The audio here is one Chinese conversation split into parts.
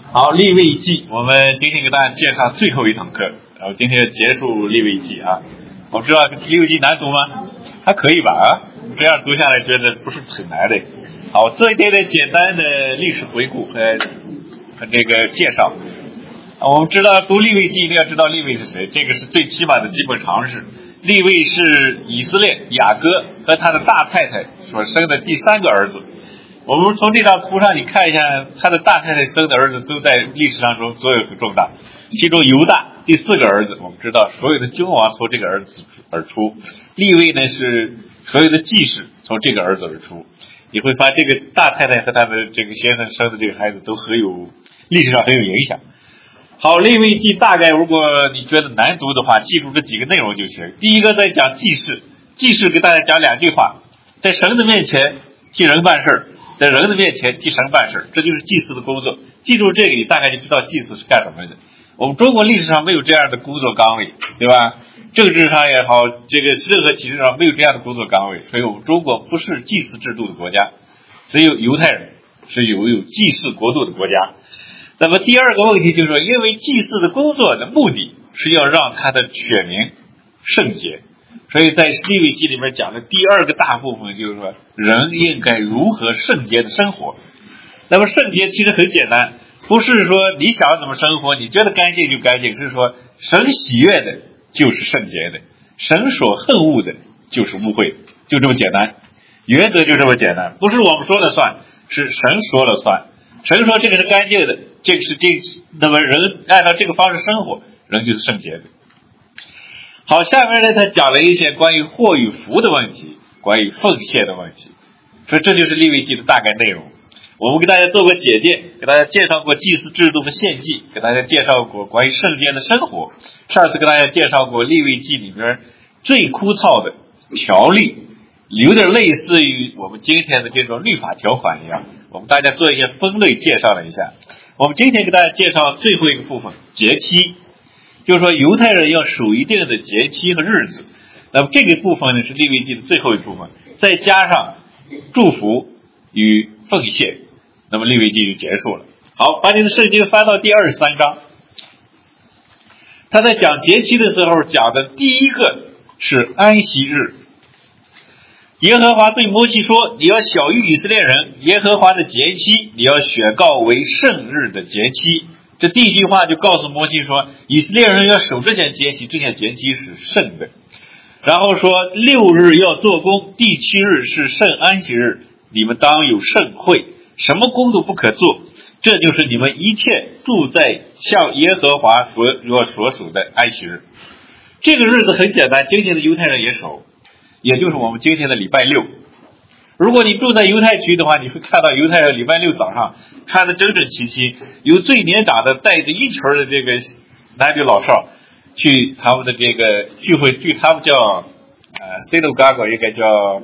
好，利未记，我们今天给大家介绍最后一堂课，然后今天结束利未记啊。我们知道利未记难读吗？还可以吧啊，这样读下来觉得不是很难的。好，做一点点简单的历史回顾和这个介绍。我们知道读利未记一定要知道利未是谁，这个是最起码的基本常识。利未是以色列雅各和他的大太太所生的第三个儿子。我们从这张图上你看一下，他的大太太生的儿子都在历史当中作用很重大。其中犹大第四个儿子，我们知道所有的君王从这个儿子而出，利未呢是所有的祭司从这个儿子而出。你会发现这个大太太和他的这个先生生的这个孩子都历史上很有影响。好，利未记大概如果你觉得难读的话，记住这几个内容就行。第一个在讲祭祀，祭祀给大家讲两句话，在神的面前替人办事，在人的面前替神办事，这就是祭祀的工作。记住这个，你大概就知道祭祀是干什么的。我们中国历史上没有这样的工作岗位，对吧？政治上也好，这个任何体制上没有这样的工作岗位，所以我们中国不是祭祀制度的国家，只有犹太人是有祭祀国度的国家。那么第二个问题就是说，因为祭祀的工作的目的是要让他的选民圣洁，所以在利未记里面讲的第二个大部分就是说，人应该如何圣洁的生活。那么圣洁其实很简单，不是说你想怎么生活，你觉得干净就干净，是说神喜悦的就是圣洁的，神所恨恶的就是污秽，就这么简单，原则就这么简单，不是我们说了算，是神说了算。神说这个是干净的，这个是那么人按照这个方式生活，人就是圣洁的。好，下面呢他讲了一些关于祸与福的问题，关于奉献的问题，所以这就是利未记的大概内容。我们给大家做个简介，给大家介绍过祭祀制度和献祭，给大家介绍过关于圣洁的生活。上次给大家介绍过利未记里面最枯燥的条例，有点类似于我们今天的这种律法条款一样，我们大家做一些分类介绍了一下。我们今天给大家介绍最后一个部分，节期，就是说犹太人要守一定的节期和日子。那么这个部分呢是利未记的最后一部分，再加上祝福与奉献，那么利未记就结束了。好，把你的圣经翻到第23章，他在讲节期的时候讲的第一个是安息日。耶和华对摩西说，你要晓谕以色列人，耶和华的节期你要选告为圣日的节期。这第一句话就告诉摩西说，以色列人要守这些节期，这些节期是圣的。然后说6日要做工，第7日是圣安息日，你们当有盛会，什么工都不可做，这就是你们一切住在向耶和华所属的安息日。这个日子很简单，今天的犹太人也守，也就是我们今天的礼拜六。如果你住在犹太区的话，你会看到犹太人礼拜六早上穿得整整齐齐，有最年长的带着一群的这个男女老少去他们的这个聚会，据他们叫synagogue， 应该叫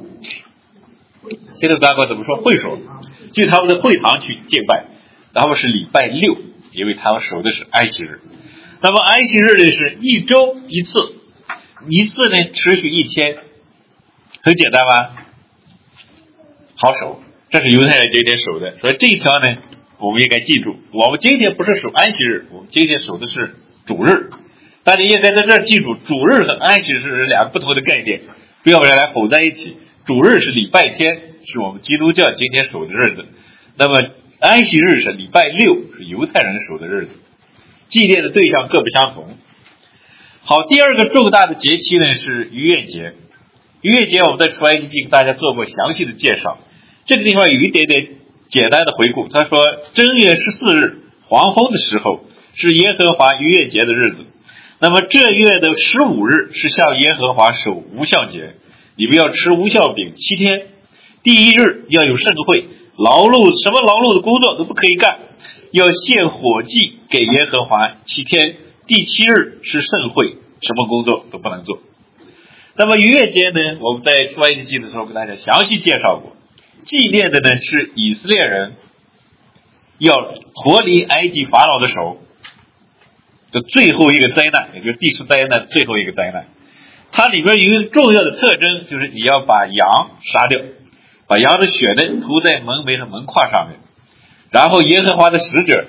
synagogue 怎么说，会所，去他们的会堂去敬拜。他们是礼拜六，因为他们守的是安息日。那么安息日呢是一周一次，一次呢持续1天，很简单吧，好守，这是犹太人今天守的。所以这一条呢我们应该记住，我们今天不是守安息日，我们今天守的是主日。大家应该在这儿记住，主日和安息日是两个不同的概念，不要把它混在一起。主日是礼拜天，是我们基督教今天守的日子，那么安息日是礼拜六，是犹太人守的日子，祭奠的对象各不相同。好，第二个重大的节期呢是逾越节。逾越节我们在出埃及记给大家做过详细的介绍，这个地方有一点点简单的回顾。他说正月14日黄昏的时候是耶和华逾越节的日子，那么这月的15日是向耶和华守无酵节，你们要吃无酵饼7天。第1日要有盛会，什么劳碌的工作都不可以干，要献火祭给耶和华7天。第7日是盛会，什么工作都不能做。那么逾越节呢，我们在出埃及记的时候跟大家详细介绍过，纪念的呢是以色列人要脱离埃及法老的手的最后一个灾难，也就是第10灾难最后一个灾难。它里边有一个重要的特征，就是你要把羊杀掉，把羊的血呢涂在门楣和门框上面，然后耶和华的使者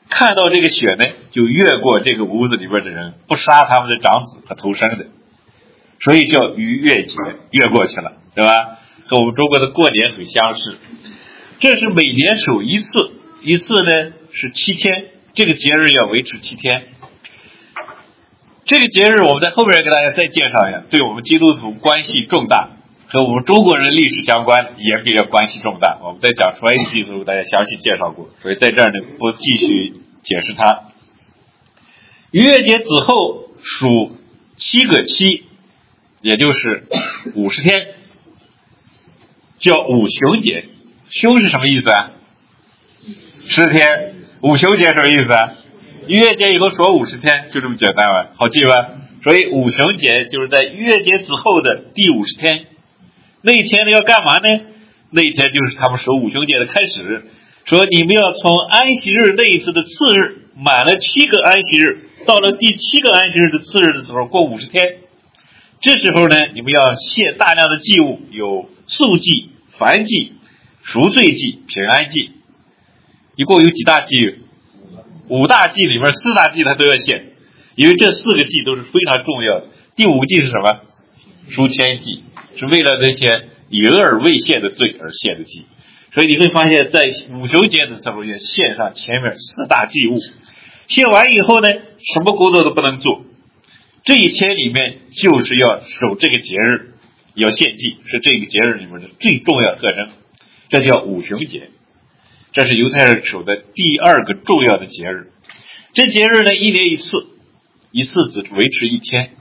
看到这个血呢，就越过这个屋子里边的人，不杀他们的长子和头生的，所以叫逾越节，越过去了，对吧？和我们中国的过年很相似。这是每年守一次，一次呢是7天，这个节日要维持7天。这个节日我们在后面给大家再介绍一下，对我们基督徒关系重大，和我们中国人历史相关，也比较关系重大。我们在讲出埃及记的时候大家详细介绍过，所以在这儿呢不继续解释它。逾越节子后数7个7，也就是50天，叫五旬节。旬是什么意思啊？10天。五旬节什么意思啊？逾越节以后说50天，就这么简单吧，好记吧？所以五旬节就是在逾越节之后的第50天。那一天呢要干嘛呢？那一天就是他们守五旬节的开始，说你们要从安息日那一次的次日满了7个安息日，到了第7个安息日的次日的时候过50天。这时候呢，你们要献大量的祭物，有素祭、燔祭、赎罪祭、平安祭。一共有几大祭？5大祭里面4大祭他都要献，因为这4个祭都是非常重要的。第5祭是什么？赎愆祭，是为了那些有而未献的罪而献的祭。所以你会发现在五旬节的时候也献上前面4大祭物，献完以后呢，什么工作都不能做。这一天里面就是要守这个节日，要献祭，是这个节日里面的最重要特征，这叫五旬节。这是犹太人守的第2个重要的节日。这节日呢1年1次，一次只维持1天。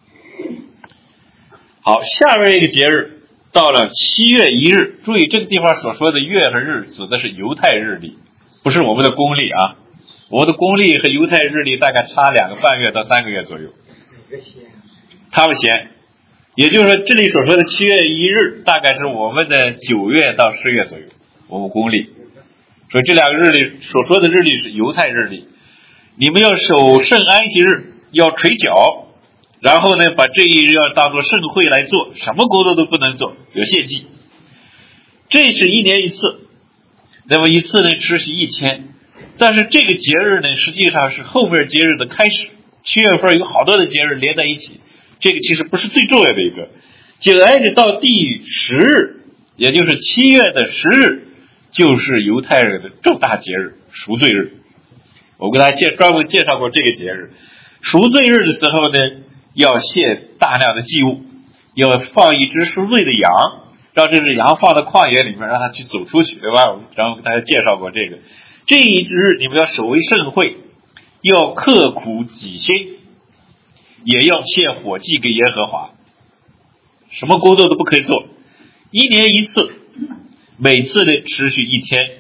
好，下面一个节日到了7月1日，注意这个地方所说的月和日指的是犹太日历，不是我们的公历啊。我们的公历和犹太日历大概差2个半月到3个月左右。他们先，也就是说这里所说的7月1日大概是我们的9月到10月左右，我们公历。所以这2个日历所说的日历是犹太日历。你们要守圣安息日，要垂脚，然后呢把这一日要当作盛会来做，什么工作都不能做，有献祭。这是1年1次，那么一次呢持续1天。但是这个节日呢实际上是后面节日的开始，7月份有好多的节日连在一起，这个其实不是最重要的一个。紧挨着到第10日，也就是7月的10日，就是犹太人的重大节日赎罪日。我给大家专门介绍过这个节日。赎罪日的时候呢，要献大量的祭物，要放一只赎罪的羊，让这只羊放到旷野里面，让它去走出去，对吧？然后给大家介绍过这个。这一日你们要守为盛会，要刻苦己心，也要献火祭给耶和华，什么工作都不可以做。1年1次，每次呢持续1天。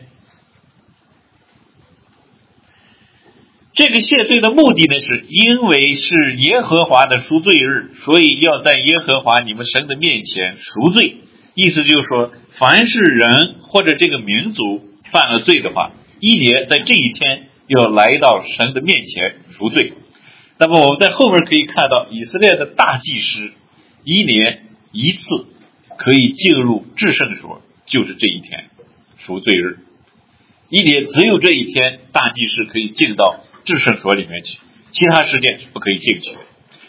这个献罪的目的呢，是因为是耶和华的赎罪日，所以要在耶和华你们神的面前赎罪。意思就是说，凡是人或者这个民族犯了罪的话，1年在这一天要来到神的面前赎罪。那么我们在后面可以看到，以色列的大祭司1年1次可以进入至圣所，就是这一天赎罪日。1年只有这一天，大祭司可以进到至圣所里面去，其他时间是不可以进去的。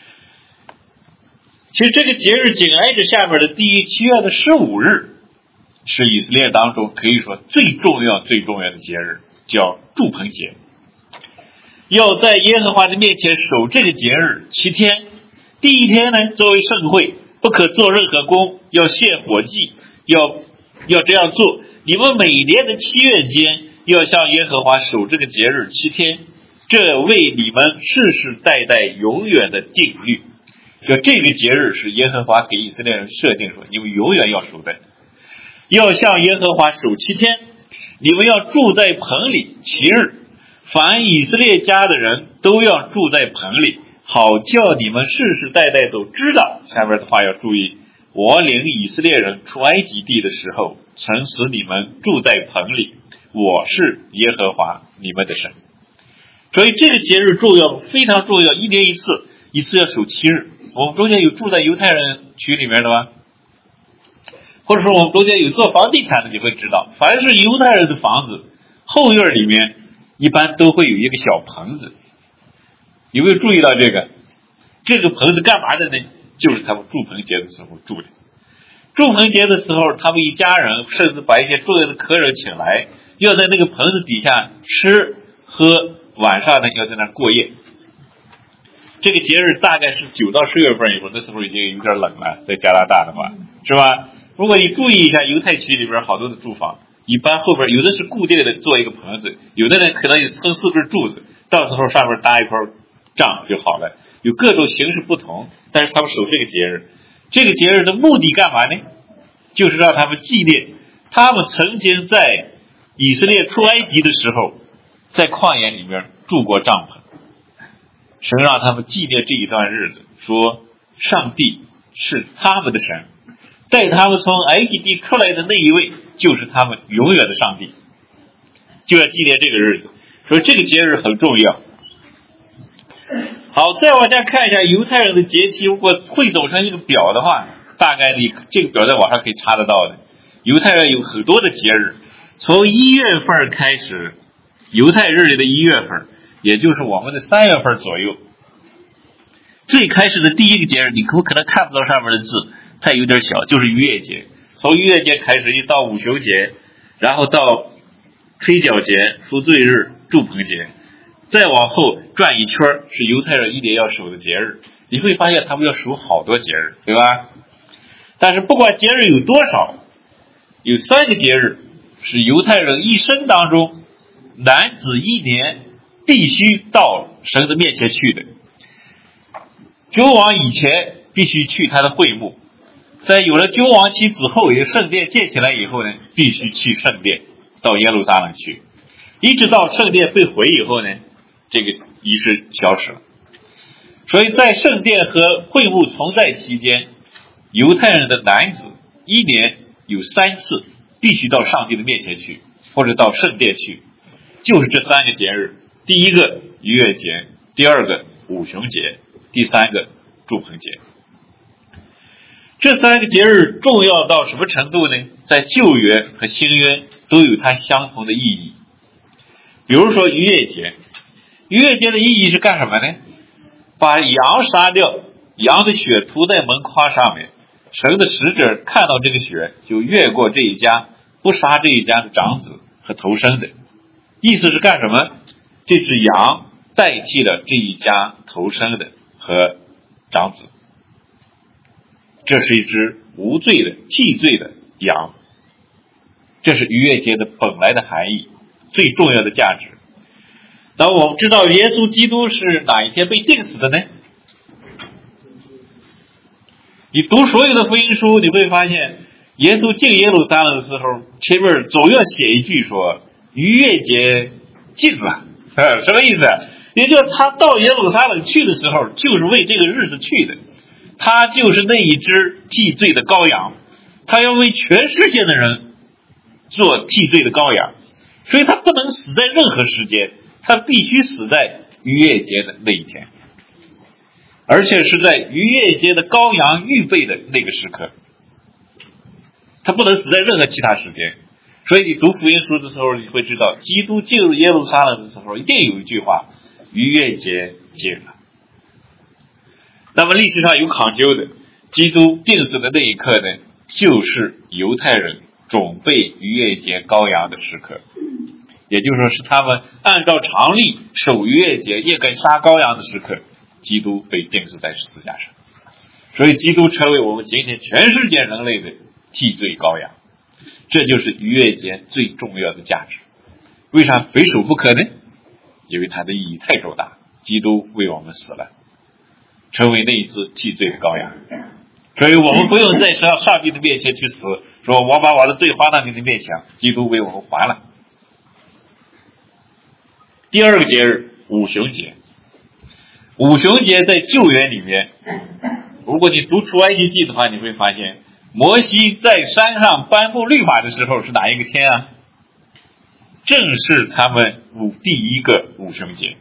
其实这个节日紧挨着下面的第7月的15日，是以色列当中可以说最重要的节日，叫住棚节。要在耶和华的面前守这个节日7天。第1天呢，作为盛会，不可做任何工，要献火祭，要这样做。你们每年的7月间要向耶和华守这个节日7天，这为你们世世代代永远的定律。就这个节日是耶和华给以色列人设定说，你们永远要守的，要向耶和华守7天。你们要住在棚里7日，凡以色列家的人都要住在棚里，好叫你们世世代代都知道。下面的话要注意，我领以色列人出埃及地的时候，曾使你们住在棚里，我是耶和华你们的神。所以这个节日重要，非常重要，1年1次，一次要守7日。我们中间有住在犹太人区里面的吗？或者说我们中间有做房地产的，你会知道，凡是犹太人的房子后院里面一般都会有一个小棚子。有没有注意到这个？这个棚子干嘛的呢？就是他们住棚节的时候住的。住棚节的时候，他们一家人甚至把一些重要的客人请来，要在那个棚子底下吃喝，晚上呢要在那儿过夜。这个节日大概是9到10月份以后，那时候已经有点冷了，在加拿大的话，是吧？如果你注意一下犹太区里边好多的住房，一般后边有的是固定的做一个棚子，有的呢可能撑4根柱子，到时候上面搭一块帐就好了。有各种形式不同，但是他们守这个节日。这个节日的目的干嘛呢？就是让他们纪念他们曾经在以色列出埃及的时候，在旷野里面住过帐篷。神让他们纪念这一段日子，说上帝是他们的神，带他们从埃及地出来的那一位就是他们永远的上帝，就要纪念这个日子，所以这个节日很重要。好，再往下看一下犹太人的节期，如果汇总成一个表的话，大概你这个表在网上可以查得到的。犹太人有很多的节日，从1月份开始，犹太日里的1月份，也就是我们的3月份左右，最开始的第一个节日，你可能看不到上面的字，它有点小，就是逾越节。从逾越节开始，一到五旬节，然后到吹角节、赎罪日、住棚节，再往后转一圈是犹太人一年要守的节日。你会发现他们要守好多节日，对吧？但是不管节日有多少，有3个节日是犹太人一生当中男子一年必须到神的面前去的。君王以前必须去他的会幕，在有了君王期之后，也圣殿建起来以后呢，必须去圣殿，到耶路撒冷去，一直到圣殿被毁以后呢，这个仪式消失了。所以在圣殿和会幕同在期间，犹太人的男子一年有3次必须到上帝的面前去，或者到圣殿去，就是这3个节日：第一个逾越节，第二个五旬节，第3个住棚节。这3个节日重要到什么程度呢？在旧约和新约都有它相同的意义。比如说逾越节，逾越节的意义是干什么呢？把羊杀掉，羊的血涂在门框上面，神的使者看到这个血，就越过这一家，不杀这一家的长子和头生的。意思是干什么？这只羊代替了这一家头生的和长子，这是一只无罪的替罪的羊。这是逾越节的本来的含义，最重要的价值。那我们知道耶稣基督是哪一天被钉死的呢？你读所有的福音书，你会发现耶稣进耶路撒冷的时候，前面总要写一句说逾越节近了，什么意思？也就是他到耶路撒冷去的时候，就是为这个日子去的，他就是那一只替罪的羔羊，他要为全世界的人做替罪的羔羊，所以他不能死在任何时间，他必须死在逾越节的那一天，而且是在逾越节的羔羊预备的那个时刻，他不能死在任何其他时间。所以你读福音书的时候，你会知道基督进入耶路撒冷的时候一定有一句话：逾越节近了。那么历史上有考究的，基督钉死的那一刻呢，就是犹太人准备逾越节羔羊的时刻，也就是说是他们按照常例守逾越节也该杀羔羊的时刻，基督被钉死在十字架上。所以基督成为我们今天全世界人类的替罪羔羊，这就是逾越节最重要的价值。为啥非守不可呢？因为它的意义太重大，基督为我们死了，成为那一只替罪的羔羊。所以我们不用在上帝的面前去死，说我把我的罪还到你的面前，基督为我们还了。第二个节日五旬节，五旬节在旧约里面，如果你读出埃及记的话，你会发现摩西在山上颁布律法的时候是哪一个天啊？正是他们第一个五旬节。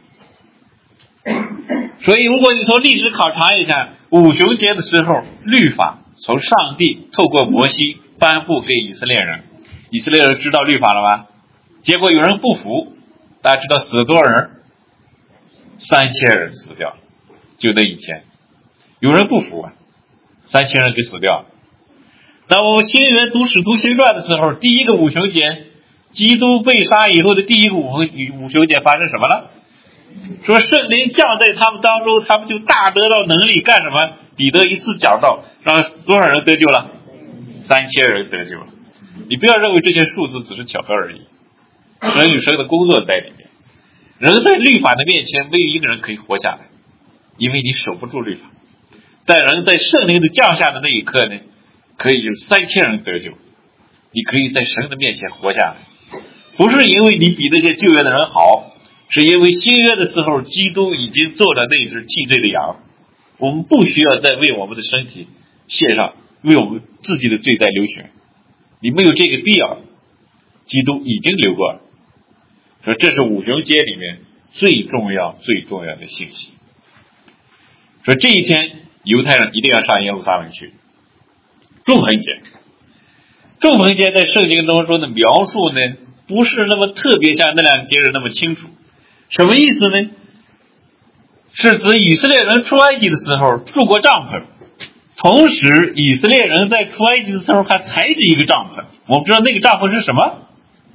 所以如果你从历史考察一下，五旬节的时候，律法从上帝透过摩西颁布给以色列人，以色列人知道律法了吗？结果有人不服， 大家知道死了多少人？3000人死掉，就那一天。有人不服啊，3000人给死掉。那我们新约读使徒行传的时候，第一个五旬节，基督被杀以后的第一个五旬节发生什么了？说圣灵降在他们当中，他们就大得到能力干什么？彼得一次讲道，让多少人得救了？3000人得救了。你不要认为这些数字只是巧合而已，神与神的工作在里面。人在律法的面前没有一个人可以活下来，因为你守不住律法。但人在圣灵的降下的那一刻呢，可以有3000人得救。你可以在神的面前活下来，不是因为你比那些旧约的人好，是因为新约的时候基督已经做了那只替罪的羊，我们不需要再为我们的身体献上为我们自己的罪在流血，你没有这个必要，基督已经流过了。说这是五旬节里面最重要的信息。说这一天犹太人一定要上耶路撒冷去。众棚节在圣经当中的描述呢，不是那么特别像那两个节日那么清楚。什么意思呢？是指以色列人出埃及的时候住过帐篷，同时以色列人在出埃及的时候还抬着一个帐篷。我们知道那个帐篷是什么？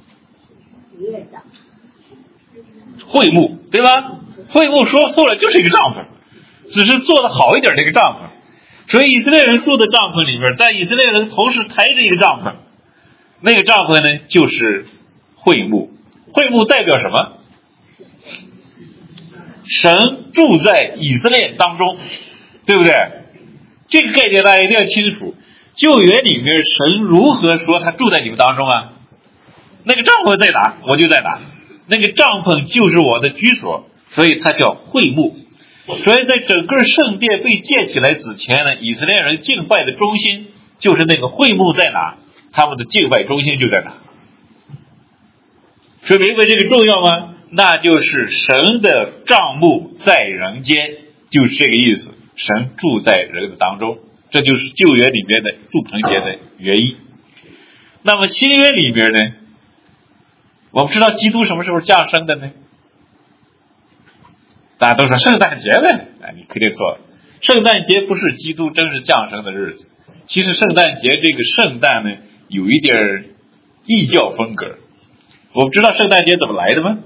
会幕，对吧？会幕说错了，就是一个帐篷，只是做的好一点的一个帐篷。所以以色列人住的帐篷里面，但以色列人同时抬着一个帐篷，那个帐篷呢就是会幕。会幕代表什么？神住在以色列当中，对不对？这个概念大家一定要清楚。旧约里面神如何说他住在你们当中啊？那个帐篷在哪我就在哪，那个帐篷就是我的居所，所以它叫会幕。所以在整个圣殿被建起来之前呢，以色列人敬拜的中心就是那个会幕在哪，他们的敬拜中心就在哪。所以明白这个重要吗？那就是神的帐幕在人间，就是这个意思，神住在人的当中，这就是旧约里面的住棚节的原因。那么新约里面呢，我们知道基督什么时候降生的呢？大家都说圣诞节呗，你肯定错了。圣诞节不是基督真实降生的日子。其实圣诞节这个圣诞呢，有一点异教风格。我们知道圣诞节怎么来的吗？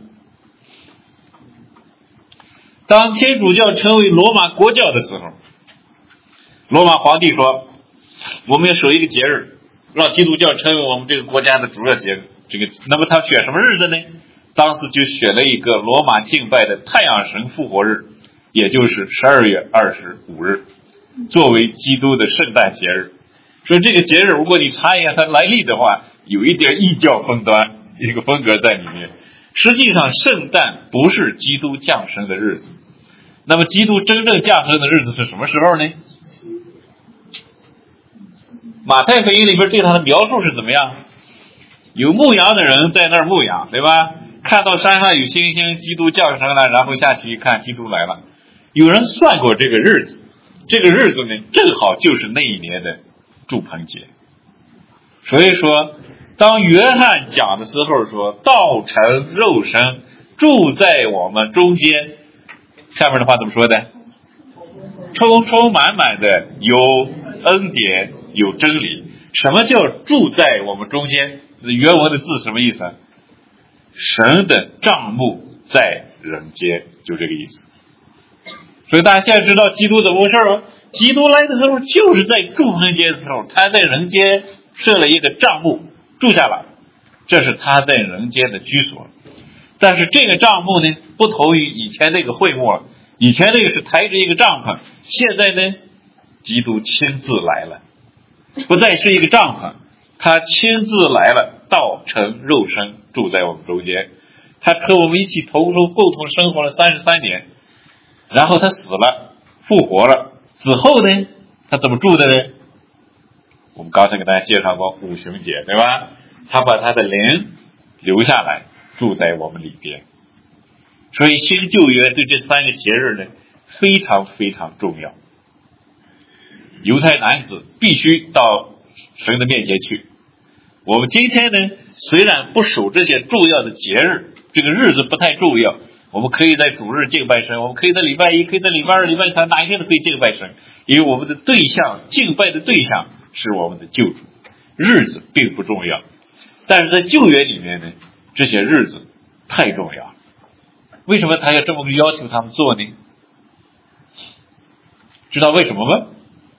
当天主教成为罗马国教的时候，罗马皇帝说我们要守一个节日，让基督教成为我们这个国家的主要节日。那么他选什么日子呢？当时就选了一个罗马敬拜的太阳神复活日，也就是12月25日，作为基督的圣诞节日。所以这个节日如果你查一下它来历的话，有一点异教风端一个风格在里面。实际上圣诞不是基督降生的日子。那么基督真正降生的日子是什么时候呢？马太福音里边对他的描述是怎么样？有牧羊的人在那儿牧羊，对吧？看到山上有星星，基督降生了，然后下去一看，基督来了。有人算过这个日子，这个日子呢，正好就是那一年的住棚节。所以说当约翰讲的时候说道成肉身住在我们中间，下面的话怎么说的？充充满满的有恩典有真理。什么叫住在我们中间？原文的字什么意思？神的帐幕在人间，就这个意思。所以大家现在知道基督怎么回事吗？基督来的时候就是在住棚节的时候，他在人间设了一个帐幕住下了，这是他在人间的居所。但是这个帐幕呢，不同于以前那个会幕了。以前那个是抬着一个帐篷，现在呢，基督亲自来了，不再是一个帐篷，他亲自来了，道成肉身住在我们中间。他和我们一起共同生活了33年，然后他死了复活了，之后呢他怎么住的呢？我们刚才给大家介绍过五旬节，对吧？他把他的灵留下来住在我们里边。所以新旧约对这3个节日呢非常非常重要。犹太男子必须到神的面前去， 我们今天呢，虽然不守这些重要的节日，这个日子不太重要，我们可以在主日敬拜神，我们可以在礼拜一，可以在礼拜二、礼拜三，哪一天都可以敬拜神，因为我们的对象，敬拜的对象是我们的救主，日子并不重要。但是在旧约里面呢，这些日子太重要了。为什么他要这么要求他们做呢？知道为什么吗？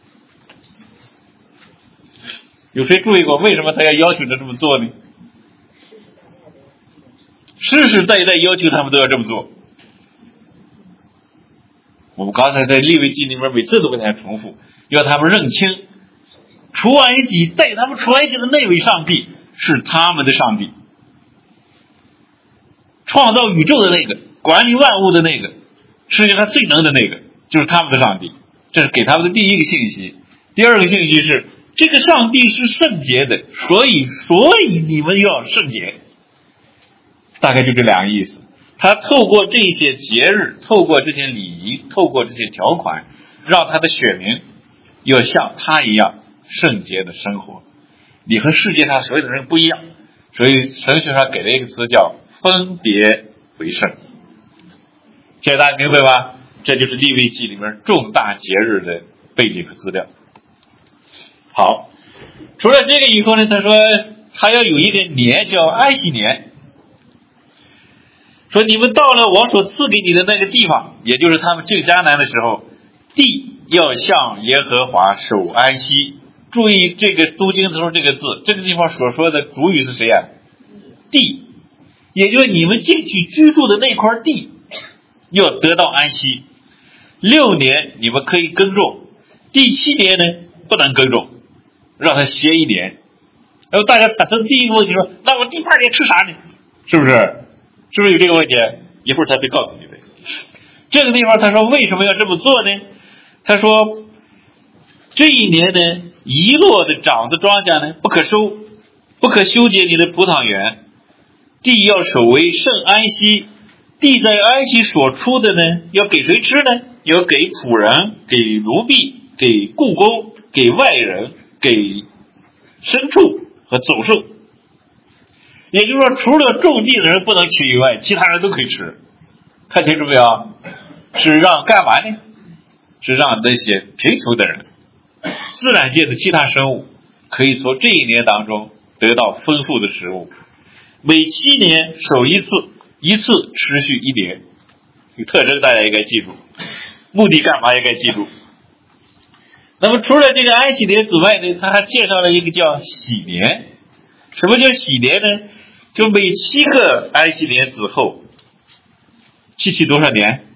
有谁注意过为什么他要求着这么做呢？世世代代要求他们都要这么做。我们刚才在利未记里面每次都跟大家重复，要他们认清出埃及带他们出埃及的那位上帝是他们的上帝，创造宇宙的那个，管理万物的那个，世界上最能的那个，就是他们的上帝。这是给他们的第一个信息。第二个信息是，这个上帝是圣洁的，所以你们要圣洁。大概就这两个意思。他透过这些节日，透过这些礼仪，透过这些条款，让他的选民要像他一样圣洁的生活。你和世界上所有的人不一样，所以神学上给了一个词叫分别为圣。现在大家明白吗？这就是利未记里面重大节日的背景和资料。好，除了这个以后呢，他说他要有一个年叫安息年，说你们到了我所赐给你的那个地方，也就是他们进迦南的时候，地要向耶和华守安息。注意这个读经的时候这个字，这个地方所说的主语是谁啊？地，也就是你们进去居住的那块地要得到安息。6年你们可以耕种，第7年呢不能耕种，让他歇1年。然后大家产生第一个问题说，那我第8年吃啥呢？是不是有这个问题？一会儿他会告诉你的。这个地方他说为什么要这么做呢？他说这一年呢，遗落的长的庄稼呢不可收，不可修剪你的葡萄园，地要守为圣安息。地在安息所出的呢，要给谁吃呢？要给仆人，给奴婢，给雇工，给外人，给牲畜和走兽。也就是说，除了种地的人不能吃以外，其他人都可以吃。看清楚没有？是让干嘛呢？是让那些贫穷的人，自然界的其他生物可以从这一年当中得到丰富的食物。每7年守一次持续1年。这个特征大家应该记住，目的干嘛也该记住。那么除了这个安息年之外呢，他还介绍了一个叫喜年。什么叫喜年呢？就每7个安息年之后，7多少年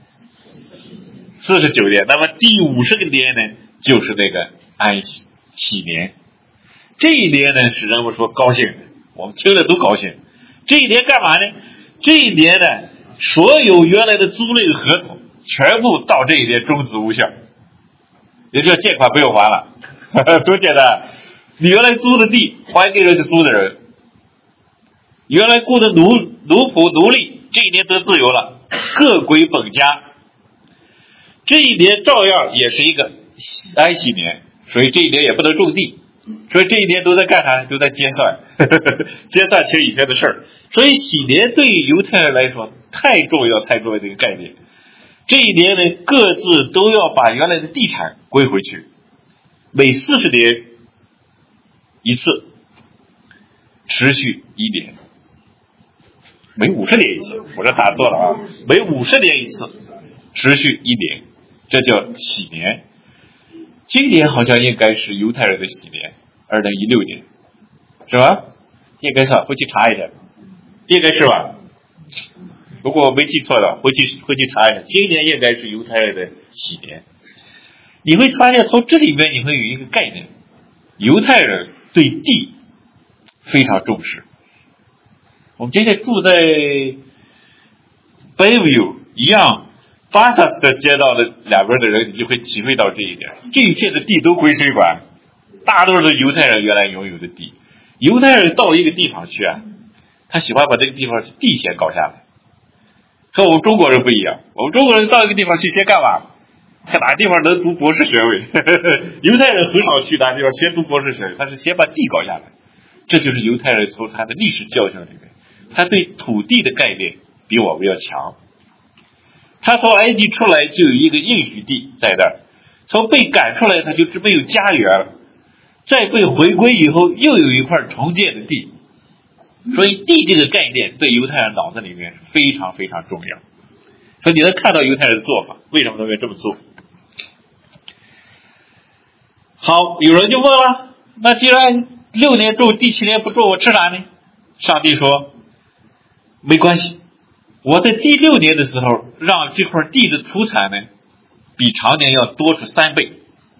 ？49年。那么第50个年呢，就是那个安息喜年。这一年呢，使人们说高兴的，我们听了都高兴。这一年干嘛呢？这一年呢，所有原来的租赁合同全部到这一年终止无效，也就借款不用还了。多简单！你原来租的地还给人家租的人，原来雇的奴仆奴隶这一年得自由了，各归本家。这一年照样也是一个安息年，所以这一年也不能种地，所以这一年都在干啥？都在结算结算清以前的事儿。所以喜年对于犹太人来说太重要的一个概念。这一年呢，各自都要把原来的地产归回去，每40年一次，持续1年。每50年一次，我这打错了啊！每50年一次，持续1年，这叫喜年。今年好像应该是犹太人的喜年，2016年，是吧？应该是，回去查一下，应该是吧？如果我没记错的，回去查一下，今年应该是犹太人的喜年。你会发现从这里面你会有一个概念，犹太人对地非常重视。我们今天住在 Bayview 一样巴萨斯特街道的两边的人，你就会体会到这一点。这一片的地都归谁管？大多数是犹太人原来拥有的地。犹太人到一个地方去啊，他喜欢把这个地方地先搞下来。和我们中国人不一样，我们中国人到一个地方去先干嘛？看哪个地方能读博士学位。犹太人很少去哪个地方先读博士学位，他是先把地搞下来。 这就是犹太人从他的历史教训里面，他对土地的概念比我们要强。他从埃及出来就有一个应许地在那儿，从被赶出来他就没有家园了，再被回归以后又有一块重建的地，所以地这个概念对犹太人脑子里面非常非常重要。所以你能看到犹太人的做法，为什么他们要这么做？好，有人就问了，那既然6年种，第7年不种，我吃啥呢？上帝说没关系，我在第6年的时候让这块地的出产呢比常年要多出3倍。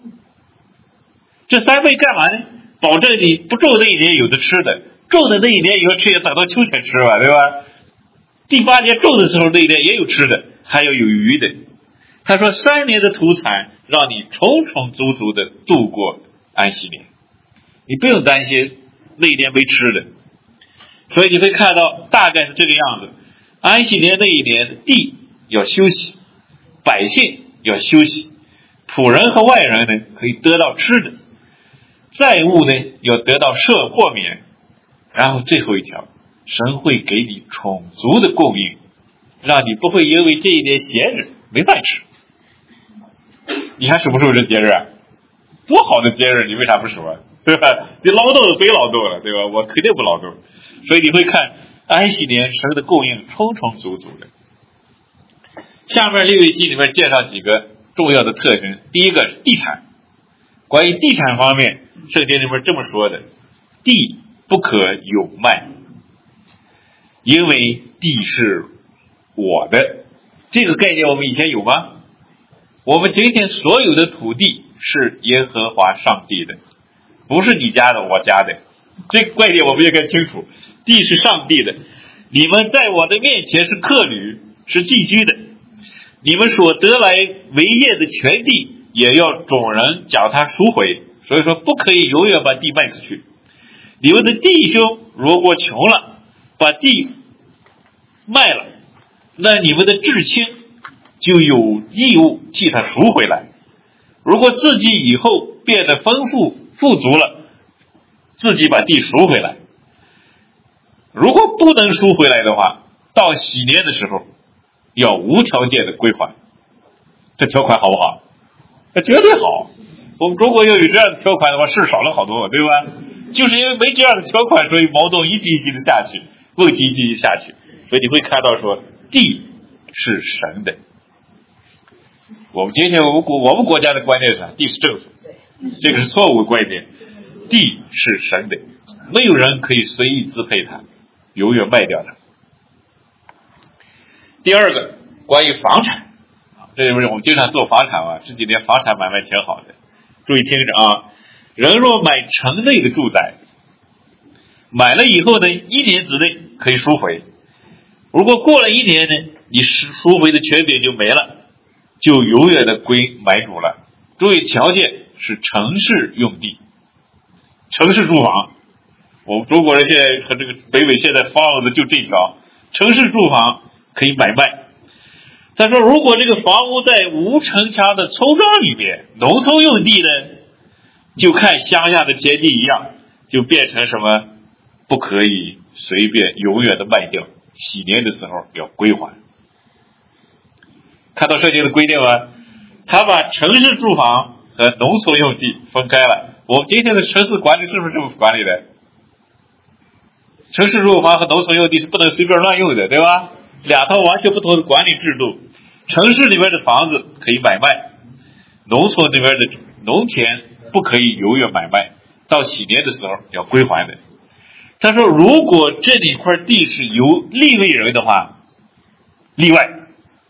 这3倍干嘛呢？保证你不种那一年有的吃的，种的那一年以后吃也等到秋天吃吧，对吧？第8年种的时候那一年也有吃的，还要有余的。他说3年的土产让你充充足足的度过安息年，你不用担心那一年没吃的。所以你会看到大概是这个样子，安息年那一年地要休息，百姓要休息，仆人和外人呢可以得到吃的，债务呢要得到豁免，然后最后一条，神会给你充足的供应，让你不会因为这一年闲着没饭吃。你还数不数这节日啊？多好的节日，你为啥不数啊？对吧？你劳动非劳动了，对吧？我肯定不劳动。所以你会看安息年神的供应充充足足的。下面利未记里面介绍几个重要的特征。第一个是地产，关于地产方面，圣经里面这么说的：地不可有卖，因为地是我的。这个概念我们以前有吗？我们今天所有的土地是耶和华上帝的，不是你家的我家的，这个概念我们也该清楚。地是上帝的，你们在我的面前是客旅，是寄居的，你们所得来为业的全地也要众人将它赎回，所以说不可以永远把地卖出去。你们的弟兄如果穷了，把地卖了，那你们的至亲就有义务替他赎回来。如果自己以后变得丰富富足了，自己把地赎回来。如果不能赎回来的话，到喜年的时候要无条件的归还。这条款好不好？这绝对好。我们中国要有这样的条款的话，事少了好多，对吧？就是因为没这样的条款，所以矛盾一级一级的下去，问题一级一级下去。所以你会看到说，地是神的。我们今天我们国家的观念是啥？地是政府，这个是错误的观念。地是神的，没有人可以随意支配它，永远卖掉它。第二个，关于房产，这里面我们经常做房产啊，这几年房产买卖挺好的。注意听着啊，人若买城内的住宅，买了以后呢，1年之内可以赎回。如果过了1年呢，你赎回的权柄就没了，就永远的归买主了。注意条件是城市用地，城市住房。我们中国人现在和这个北美现在房子就这条，城市住房可以买卖。他说如果这个房屋在无城墙的村庄里面，农村用地呢，就看乡下的田地一样，就变成什么不可以随便永远的卖掉，喜年的时候要归还。看到圣经的规定吗？他把城市住房和农村用地分开了。我们今天的城市管理是不是这么管理的？城市住房和农村用地是不能随便乱用的，对吧？两套完全不同的管理制度。城市里面的房子可以买卖，农村里面的农田不可以永远买卖，到喜年的时候要归还的。他说如果这里块地是由利未人的话，例外，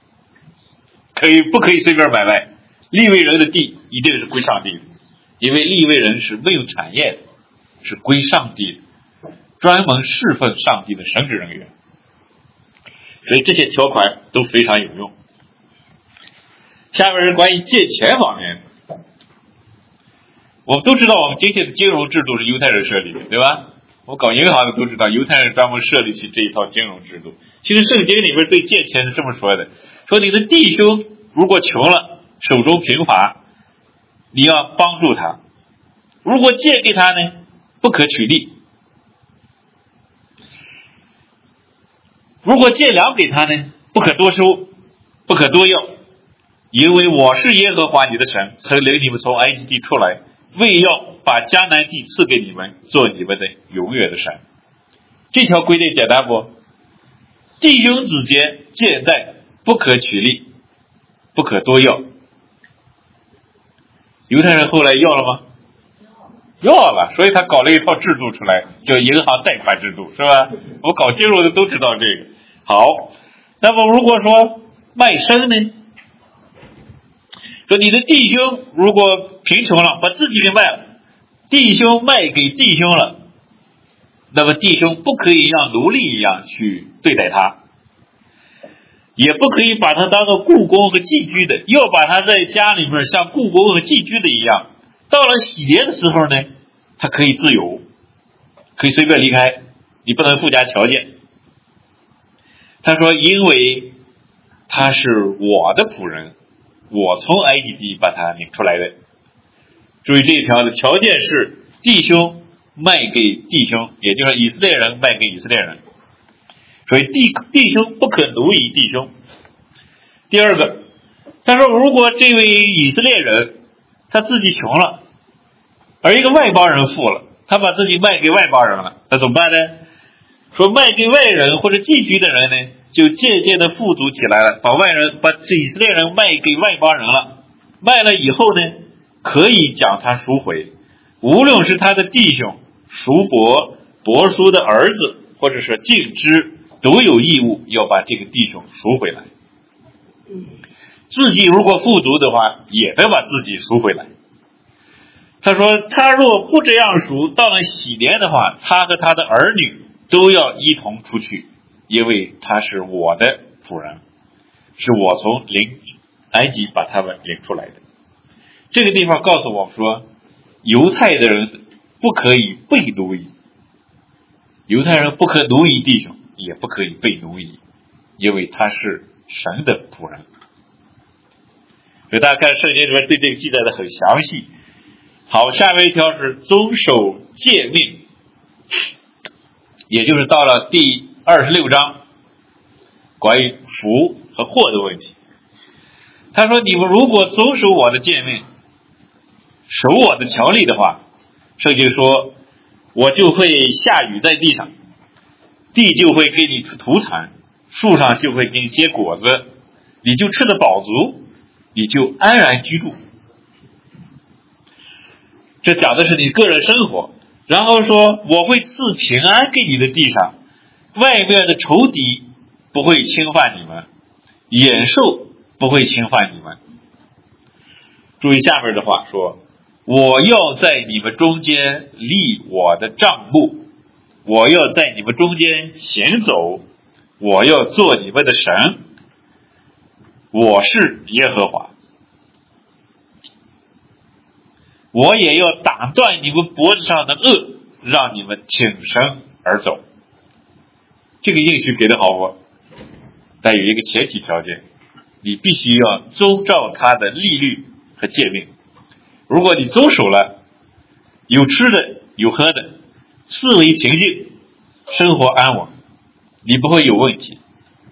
不可以随便买卖，利未人的地一定是归上帝的，因为利未人是没有产业的，是归上帝的，专门侍奉上帝的神职人员。所以这些条款都非常有用。下面是关于借钱方面的。我们都知道我们今天的金融制度是犹太人设立的，对吧？我搞银行的都知道犹太人专门设立起这一套金融制度。其实圣经里面对借钱是这么说的，说你的弟兄如果穷了，手中贫乏，你要帮助他，如果借给他呢，不可取利， 如果借粮给他呢，不可多收，不可多要，因为我是耶和华你的神，曾领你们从埃及地出来，为要把迦南地赐给你们，做你们的永远的神。这条规定简单不？弟兄之间借贷不可取利，不可多要。犹太人后来要了吗？要了，所以他搞了一套制度出来，叫银行贷款制度，是吧？我搞金融的都知道这个。好，那么如果说卖身呢？说你的弟兄如果贫穷了，把自己给卖了，弟兄卖给弟兄了，那么弟兄不可以像奴隶一样去对待他，也不可以把他当做雇工和寄居的，要把他在家里面像雇工和寄居的一样。到了洗劫的时候呢，他可以自由，可以随便离开，你不能附加条件。他说因为他是我的仆人，我从埃及地把他领出来的。注意这一条的条件是弟兄卖给弟兄，也就是以色列人卖给以色列人，所以弟兄不可奴役弟兄。第二个，他说如果这位以色列人他自己穷了，而一个外邦人富了，他把自己卖给外邦人了，那怎么办呢？说卖给外人或者寄居的人呢，就渐渐的富足起来了，把以色列人卖给外邦人了。卖了以后呢，可以将他赎回，无论是他的弟兄、叔伯、伯叔的儿子，或者是近支，都有义务要把这个弟兄赎回来。自己如果富足的话，也得把自己赎回来。他说他若不这样赎，到了喜年的话，他和他的儿女都要一同出去，因为他是我的仆人，是我从埃及把他们领出来的。这个地方告诉我们说，犹太的人不可以被奴役，犹太人不可奴役弟兄，也不可以被奴役，因为他是神的仆人。所以大家看圣经里面对这个记载的很详细。好，下面一条是遵守诫命，也就是到了第26章关于福和祸的问题。他说你们如果遵守我的诫命，守我的条例的话，圣经说我就会下雨在地上，地就会给你出土产，树上就会给你结果子，你就吃得饱足，你就安然居住。这讲的是你个人生活。然后说我会赐平安给你的地上，外面的仇敌不会侵犯你们，野兽不会侵犯你们。注意下面的话说，我要在你们中间立我的帐幕，我要在你们中间行走，我要做你们的神，我是耶和华。我也要打断你们脖子上的轭，让你们挺身而走。这个应许给的好不？但有一个前提条件，你必须要遵照他的律例和诫命。如果你遵守了，有吃的有喝的，思维平静，生活安稳，你不会有问题。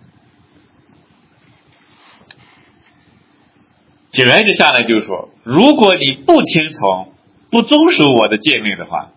紧接着下来就是说，如果你不听从不遵守我的诫命的话，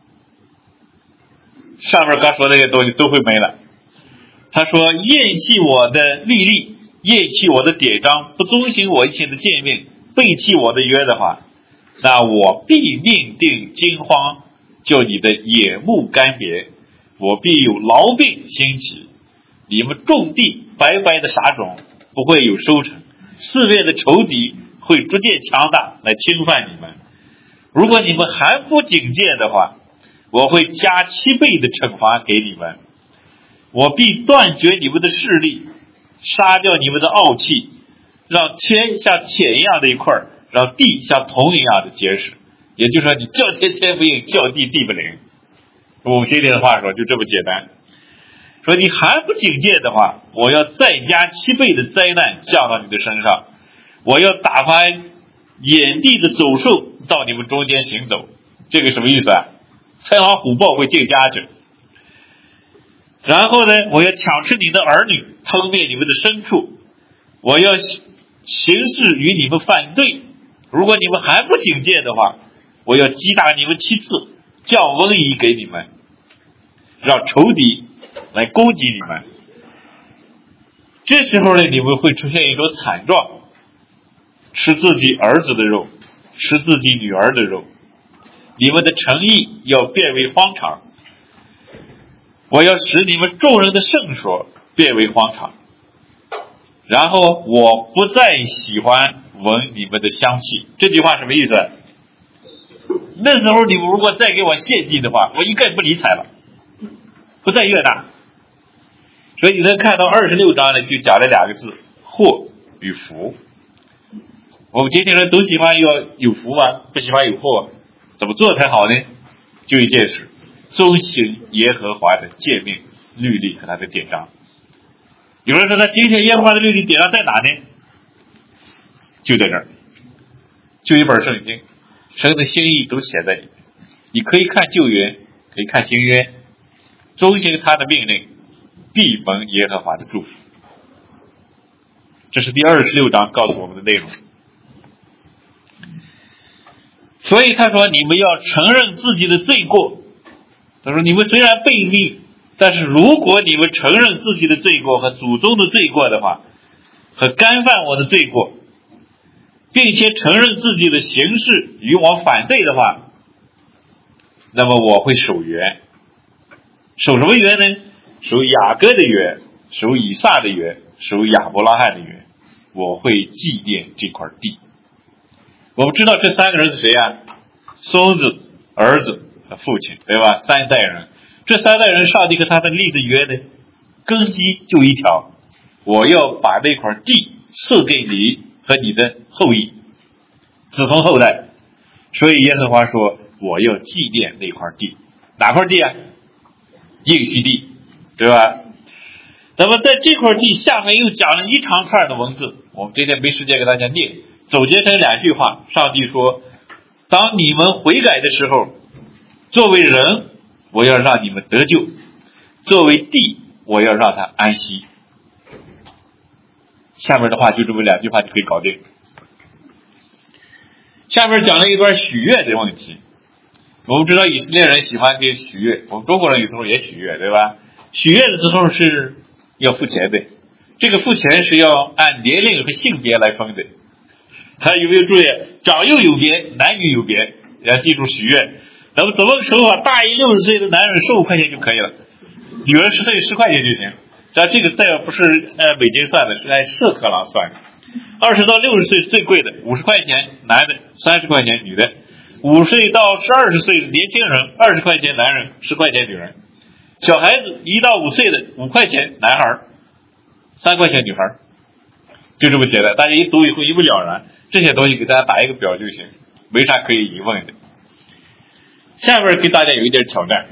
上面刚说那些东西都会没了。他说厌弃我的律例，厌弃我的典章，不遵行我一切的诫命，背弃我的约的话，那我必命定惊慌，叫你的眼目干瘪，我必有痨病兴起，你们种地白白的撒种，不会有收成，四面的仇敌会逐渐强大来侵犯你们。如果你们还不警戒的话，我会加7倍的惩罚给你们，我必断绝你们的势力，杀掉你们的傲气，让天像铁一样的一块，让地像铜一样的结实。也就是说，你叫天天不应，叫地地不灵。我们今天的话说就这么简单。说你还不警戒的话，我要再加7倍的灾难降到你的身上，我要打发野地的走兽到你们中间行走。这个什么意思啊？豺狼虎豹会进家去。 然后呢，我要抢吃你的儿女，吞灭你们的牲畜，我要行事与你们反对。如果你们还不警戒的话，我要击打你们7次，降瘟疫给你们，让仇敌来攻击你们。这时候呢，你们会出现一种惨状，吃自己儿子的肉，吃自己女儿的肉，你们的诚意要变为荒场。我要使你们众人的圣所变为荒场，然后我不再喜欢闻你们的香气。这句话什么意思？那时候你们如果再给我献祭的话，我一概不理睬了，不再悦纳。所以你能看到26章呢，就讲了2个字：祸与福。我们今天人都喜欢要有福吗？不喜欢有祸，怎么做才好呢？就一件事，遵行耶和华的诫命、律例和他的典章。有人说，他今天耶和华的律例典章在哪呢？就在这儿，就一本圣经，神的心意都写在里面。你可以看旧约，可以看新约，遵行他的命令，必蒙耶和华的祝福。这是第26章告诉我们的内容。所以他说，你们要承认自己的罪过。他说，你们虽然悖逆，但是如果你们承认自己的罪过和祖宗的罪过的话，和干犯我的罪过，并且承认自己的行事与我反对的话，那么我会守约。守什么约呢？守雅各的约，守以撒的约，守亚伯拉罕的约。我会纪念这块地。我们知道这3个人是谁啊？孙子、儿子和父亲，对吧？3代人。这3代人，上帝和他们立的约呢，根基就一条：我要把那块地赐给你和你的后裔，子孙后代。所以耶和华说，我要纪念那块地。哪块地啊？应许地，对吧？那么在这块地下面又讲了一长串的文字，我们今天没时间给大家念，总结成2句话。上帝说，当你们悔改的时候，作为人，我要让你们得救；作为地，我要让他安息。下面的话就这么2句话就可以搞定。下面讲了一段许愿的问题。我们知道以色列人喜欢给许愿，我们中国人有时候也许愿，对吧？许愿的时候是要付钱的，这个付钱是要按年龄和性别来分的。大家有没有注意？长幼有别，男女有别，要记住许愿。那么怎么收啊？大于60岁的男人15块钱就可以了，女人10岁10块钱就行。这个再不是美金算的，是按舍克朗算的。20到60岁是最贵的，50块钱男的，30块钱女的。5岁到20岁的年轻人，20块钱男人，10块钱女人。小孩子1到5岁的5块钱男孩，3块钱女孩，就这么简单。大家一读以后一目了然。这些东西给大家打一个表就行，没啥可以疑问的。下面给大家有一点挑战。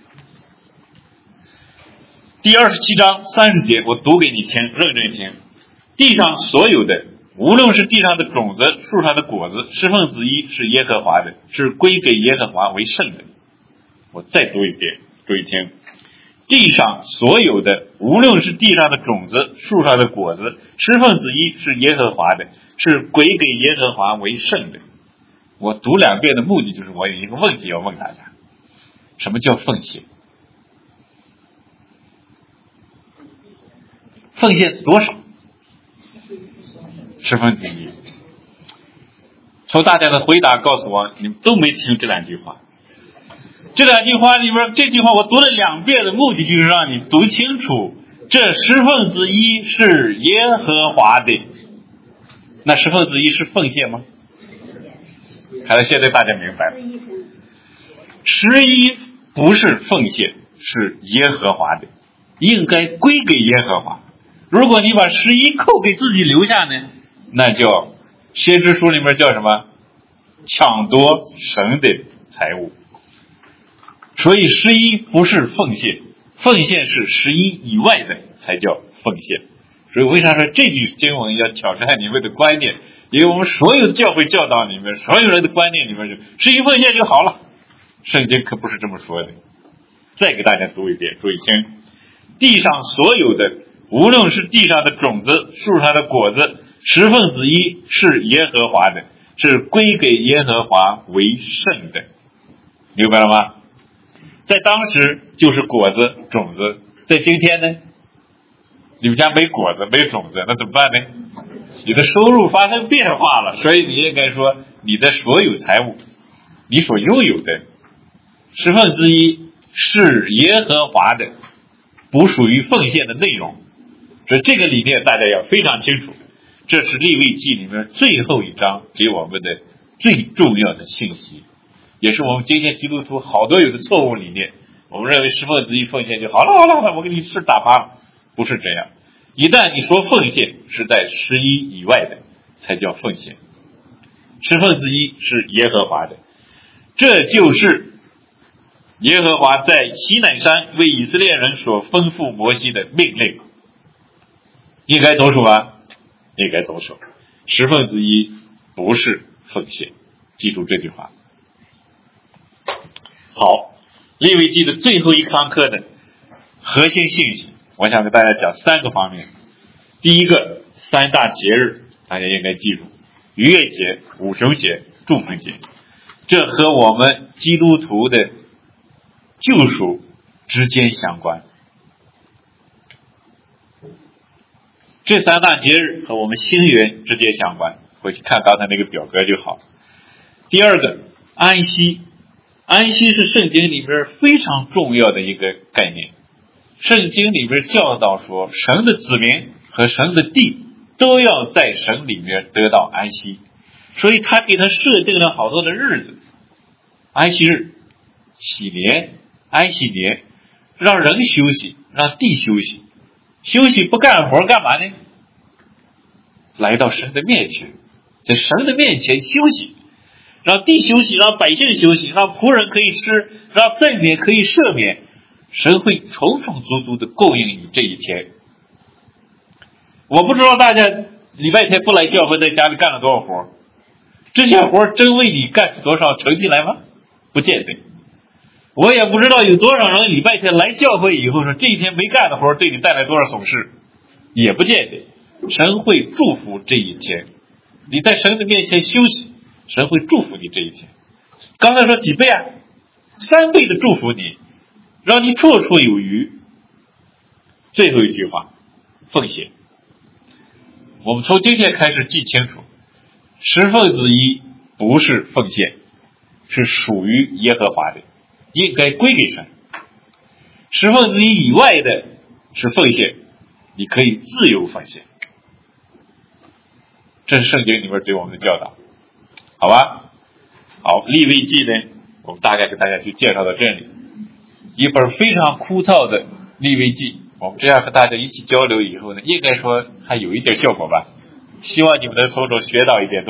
第27章30节，我读给你听，认真听。地上所有的，无论是地上的种子、树上的果子，10分之一是耶和华的，是归给耶和华为圣的。我再读一遍，注意听。地上所有的，无论是地上的种子、树上的果子，10分之一是耶和华的，是归给耶和华为圣的。我读2遍的目的就是我有一个问题要问大家：什么叫奉献？奉献多少？10分之一。从大家的回答告诉我，你们都没听这2句话。这2句话里边，这句话我读了2遍的目的就是让你读清楚，这10分之一是耶和华的。那10分之一是奉献吗？看来现在大家明白了，11不是奉献，是耶和华的，应该归给耶和华。如果你把11扣给自己留下呢，那叫先知书里面叫什么？抢夺神的财物。所以11不是奉献，奉献是11以外的才叫奉献。所以为啥说这句经文要挑战你们的观念？因为我们所有教会教导里面，所有人的观念里面就11奉献就好了。圣经可不是这么说的。再给大家读一遍，注意听。 地上所有的，无论是地上的种子，树上的果子，1/10是耶和华的，是归给耶和华为圣的。明白了吗？在当时就是果子种子，在今天呢，你们家没果子没种子，那怎么办呢？你的收入发生变化了，所以你应该说你的所有财物，你所拥有的1/10是耶和华的，不属于奉献的内容。所以这个理念大家要非常清楚，这是利未记里面最后一章给我们的最重要的信息，也是我们今天基督徒好多有的错误理念。我们认为1/10奉献就好了，我给你吃打发了，不是这样。一旦你说奉献是在11以外的，才叫奉献。1/10是耶和华的，这就是耶和华在西乃山为以色列人所吩咐摩西的命令。应该遵守吧？应该遵守。1/10不是奉献，记住这句话。好，利未记的最后一堂课的核心信息，我想给大家讲3个方面。第一个，3大节日大家应该记住：逾越节、五旬节、祝福节，这和我们基督徒的救赎之间相关。这3大节日和我们新约直接相关，回去看刚才那个表格就好。第二个，安息。安息是圣经里面非常重要的一个概念。圣经里面教导说，神的子民和神的地都要在神里面得到安息，所以他给他设定了好多的日子，安息日、喜年、安息年，让人休息，让地休息。休息不干活干嘛呢？来到神的面前，在神的面前休息，让地休息，让百姓休息，让仆人可以吃，让赠免可以赦免。神会充充足足的供应你这一天。我不知道大家礼拜天不来教会，在家里干了多少活，这些活真为你干出多少成绩来吗？不见得。我也不知道有多少人礼拜天来教会以后说这一天没干的活对你带来多少损失，也不见得。神会祝福这一天，你在神的面前休息，神会祝福你这一天。刚才说几倍啊？3倍的祝福你，让你绰绰有余。最后一句话，奉献。我们从今天开始记清楚，1/10不是奉献，是属于耶和华的，应该归给神。1/10以外的是奉献，你可以自由奉献。这是圣经里面对我们的教导，好吧？好，利未记呢，我们大概给大家就介绍到这里。一本非常枯燥的利未记，我们这样和大家一起交流以后呢，应该说还有一点效果吧。希望你们能从中学到一点。